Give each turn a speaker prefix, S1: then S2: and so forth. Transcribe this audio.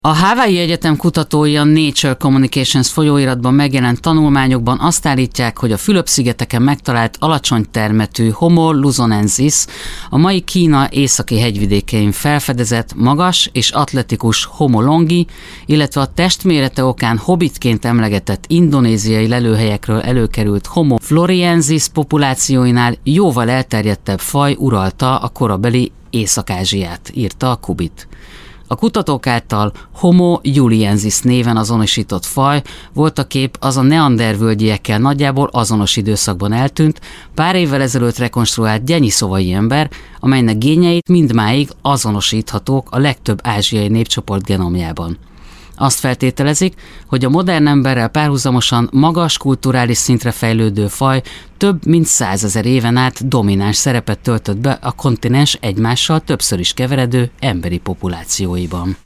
S1: A Hawaii Egyetem kutatói a Nature Communications folyóiratban megjelent tanulmányokban azt állítják, hogy a Fülöp-szigeteken megtalált alacsony termetű Homo luzonensis a mai Kína északi hegyvidékein felfedezett, magas és atletikus Homo longi, illetve a testmérete okán hobbitként emlegetett indonéziai lelőhelyekről előkerült Homo floresiensis populációinál jóval elterjedtebb faj uralta a korabeli Észak-Ázsiát, írta a Kubit. A kutatók által Homo juliensis néven azonosított faj voltaképp az a neandervölgyiekkel nagyjából azonos időszakban eltűnt, pár évvel ezelőtt rekonstruált gyenyiszovai ember, amelynek génjeit mindmáig azonosíthatók a legtöbb ázsiai népcsoport genomjában. Azt feltételezik, hogy a modern emberrel párhuzamosan magas kulturális szintre fejlődő faj több mint 100 000 éven át domináns szerepet töltött be a kontinens egymással többször is keveredő emberi populációiban.